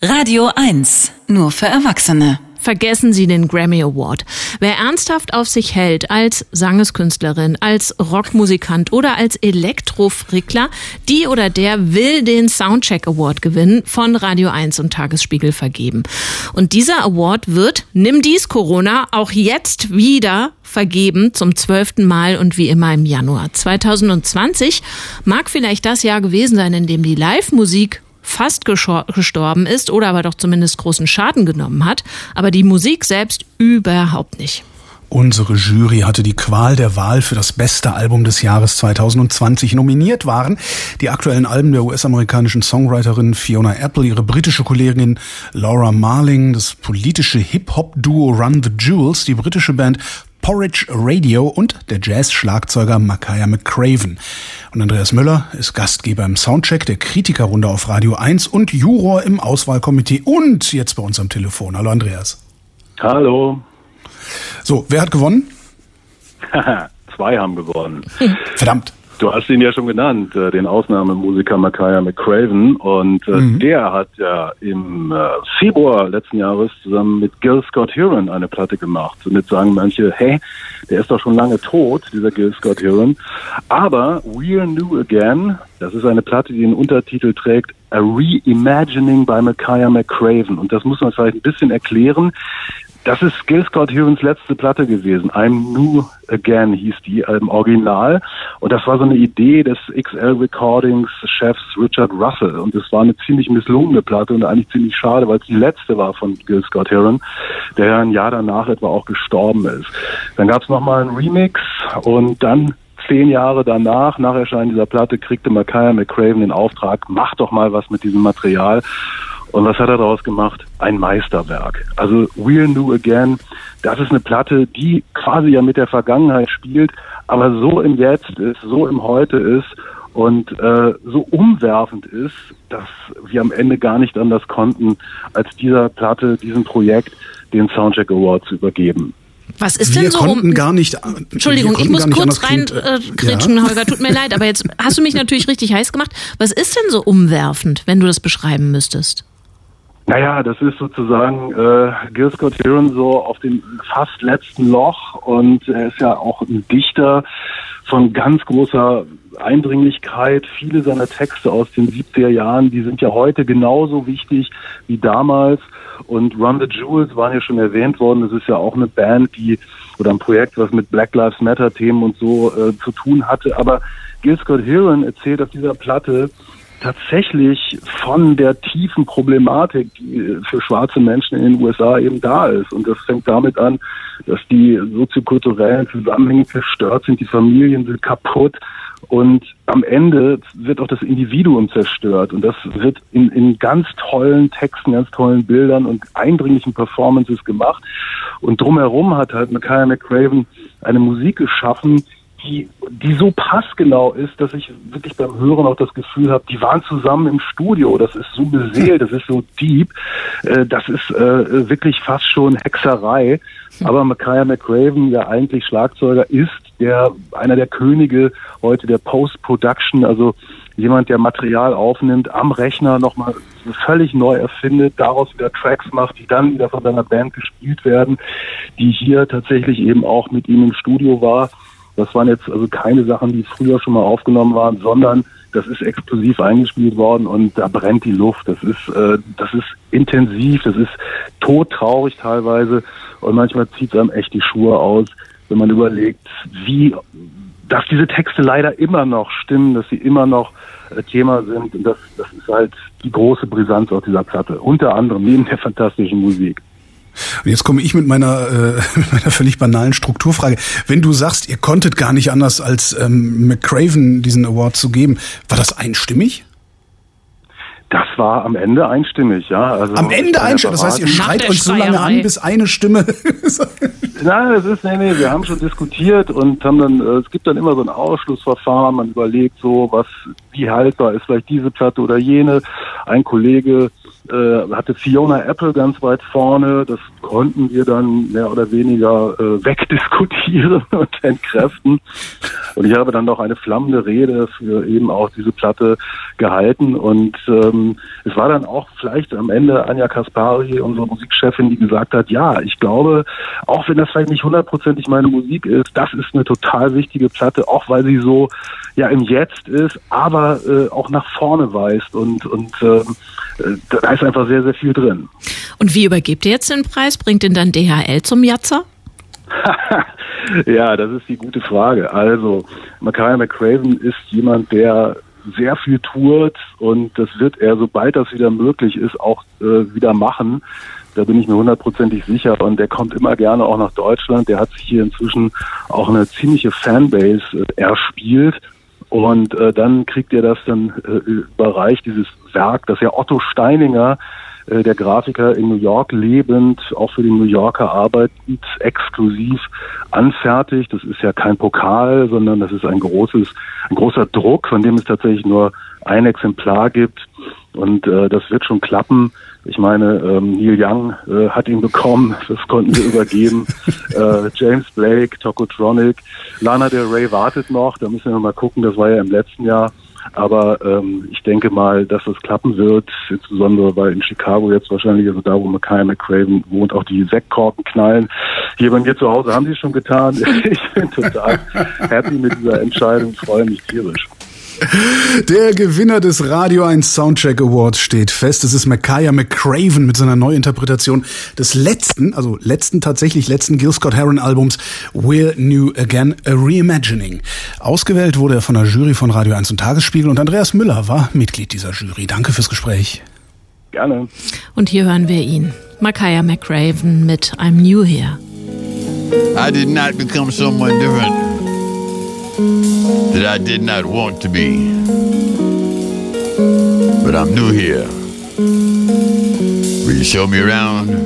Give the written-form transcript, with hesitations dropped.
Radio 1, nur für Erwachsene. Vergessen Sie den Grammy Award. Wer ernsthaft auf sich hält als Sangeskünstlerin, als Rockmusikant oder als Elektrofrickler, die oder der will den Soundcheck Award gewinnen, von Radio 1 und Tagesspiegel vergeben. Und dieser Award wird, nimm dies Corona, auch jetzt wieder vergeben, zum 12. Mal und wie immer im Januar. 2020 mag vielleicht das Jahr gewesen sein, in dem die Live-Musik fast gestorben ist oder aber doch zumindest großen Schaden genommen hat, aber die Musik selbst überhaupt nicht. Unsere Jury hatte die Qual der Wahl für das beste Album des Jahres 2020. Nominiert waren die aktuellen Alben der US-amerikanischen Songwriterin Fiona Apple, ihre britische Kollegin Laura Marling, das politische Hip-Hop-Duo Run the Jewels, die britische Band Porridge Radio und der Jazz-Schlagzeuger Makaya McCraven. Und Andreas Müller ist Gastgeber im Soundcheck der Kritikerrunde auf Radio 1 und Juror im Auswahlkomitee und jetzt bei uns am Telefon. Hallo Andreas. Hallo. So, wer hat gewonnen? Zwei haben gewonnen. Verdammt. Du hast ihn ja schon genannt, den Ausnahmemusiker Makaya McCraven. Und der hat ja im Februar letzten Jahres zusammen mit Gil Scott-Heron eine Platte gemacht. Und jetzt sagen manche, hey, der ist doch schon lange tot, dieser Gil Scott-Heron. Aber We're New Again, das ist eine Platte, die den Untertitel trägt, A Reimagining by Makaya McCraven. Und das muss man vielleicht ein bisschen erklären. Das ist Gil Scott-Herons letzte Platte gewesen. I'm New Again hieß die im Original. Und das war so eine Idee des XL Recordings Chefs Richard Russell. Und es war eine ziemlich misslungene Platte und eigentlich ziemlich schade, weil es die letzte war von Gil Scott-Heron, der ja ein Jahr danach etwa auch gestorben ist. Dann gab es nochmal einen Remix und dann 10 Jahre danach, nach Erscheinen dieser Platte, kriegte Makaya McCraven den Auftrag, mach doch mal was mit diesem Material. Und was hat er daraus gemacht? Ein Meisterwerk. Also We're New Again, das ist eine Platte, die quasi ja mit der Vergangenheit spielt, aber so im Jetzt ist, so im Heute ist und so umwerfend ist, dass wir am Ende gar nicht anders konnten, als dieser Platte, diesem Projekt, den Soundcheck Award zu übergeben. Was ist denn so Entschuldigung, ich muss kurz reingrätschen, ja. Holger, tut mir leid, aber jetzt hast du mich natürlich richtig heiß gemacht. Was ist denn so umwerfend, wenn du das beschreiben müsstest? Naja, das ist sozusagen Gil Scott-Heron so auf dem fast letzten Loch und er ist ja auch ein Dichter von ganz großer Eindringlichkeit. Viele seiner Texte aus den 70er Jahren, die sind ja heute genauso wichtig wie damals. Und Run the Jewels waren ja schon erwähnt worden. Das ist ja auch eine Band, oder ein Projekt, was mit Black Lives Matter Themen und so zu tun hatte. Aber Gil Scott-Heron erzählt auf dieser Platte tatsächlich von der tiefen Problematik, die für schwarze Menschen in den USA eben da ist. Und das fängt damit an, dass die soziokulturellen Zusammenhänge zerstört sind, die Familien sind kaputt und am Ende wird auch das Individuum zerstört. Und das wird in ganz tollen Texten, ganz tollen Bildern und eindringlichen Performances gemacht. Und drumherum hat halt Makaya McCraven eine Musik geschaffen, die so passgenau ist, dass ich wirklich beim Hören auch das Gefühl habe, die waren zusammen im Studio, das ist so beseelt, das ist so deep, das ist wirklich fast schon Hexerei. Aber Makaya McCraven, der eigentlich Schlagzeuger ist, einer der Könige heute der Post-Production, also jemand, der Material aufnimmt, am Rechner nochmal völlig neu erfindet, daraus wieder Tracks macht, die dann wieder von seiner Band gespielt werden, die hier tatsächlich eben auch mit ihm im Studio war. Das waren jetzt also keine Sachen, die früher schon mal aufgenommen waren, sondern das ist exklusiv eingespielt worden und da brennt die Luft. Das ist intensiv, das ist todtraurig teilweise und manchmal zieht es einem echt die Schuhe aus, wenn man überlegt, dass diese Texte leider immer noch stimmen, dass sie immer noch Thema sind. Und das ist halt die große Brisanz auf dieser Platte. Unter anderem neben der fantastischen Musik. Und jetzt komme ich mit meiner völlig banalen Strukturfrage. Wenn du sagst, ihr konntet gar nicht anders als McCraven diesen Award zu geben, war das einstimmig? Das war am Ende einstimmig, ja. Also am Ende einstimmig? Das heißt, ihr schreit euch so lange an, bis eine Stimme... Nein, wir haben schon diskutiert und haben dann, es gibt dann immer so ein Ausschlussverfahren, man überlegt so, wie haltbar ist vielleicht diese Platte oder jene. Ein Kollege hatte Fiona Apple ganz weit vorne. Das konnten wir dann mehr oder weniger wegdiskutieren und entkräften. Und ich habe dann noch eine flammende Rede für eben auch diese Platte gehalten. Und es war dann auch vielleicht am Ende Anja Kaspari, unsere Musikchefin, die gesagt hat, ja, ich glaube, auch wenn das vielleicht nicht 100%ig meine Musik ist, das ist eine total wichtige Platte, auch weil sie so ja im Jetzt ist, aber auch nach vorne weist und da ist einfach sehr, sehr viel drin. Und wie übergebt ihr jetzt den Preis? Bringt ihn dann DHL zum Jatzer? Ja, das ist die gute Frage. Also, Makaya McCraven ist jemand, der sehr viel tourt und das wird er, sobald das wieder möglich ist, auch wieder machen. Da bin ich mir 100%ig sicher und der kommt immer gerne auch nach Deutschland. Der hat sich hier inzwischen auch eine ziemliche Fanbase erspielt. Und dann kriegt ihr das dann überreicht, dieses Werk, das ja Otto Steininger, der Grafiker in New York lebend, auch für den New Yorker arbeitend, exklusiv anfertigt. Das ist ja kein Pokal, sondern das ist ein großer Druck, von dem es tatsächlich nur ein Exemplar gibt. Und das wird schon klappen. Ich meine, Neil Young hat ihn bekommen, das konnten wir übergeben. James Blake, Tokotronic, Lana Del Rey wartet noch, da müssen wir mal gucken, das war ja im letzten Jahr. Aber ich denke mal, dass das klappen wird, insbesondere weil in Chicago jetzt wahrscheinlich, also da, wo Makaya McCraven wohnt, auch die Sektkorken knallen. Hier bei mir zu Hause haben sie es schon getan. Ich bin total happy mit dieser Entscheidung, freue mich tierisch. Der Gewinner des Radio 1 Soundcheck Awards steht fest. Es ist Makaya McCraven mit seiner Neuinterpretation des letzten Gil Scott-Heron-Albums We're New Again, a Reimagining. Ausgewählt wurde er von der Jury von Radio 1 und Tagesspiegel und Andreas Müller war Mitglied dieser Jury. Danke fürs Gespräch. Gerne. Und hier hören wir ihn. Makaya McCraven mit I'm New Here. I did not become someone different that I did not want to be. But I'm new here. Will you show me around?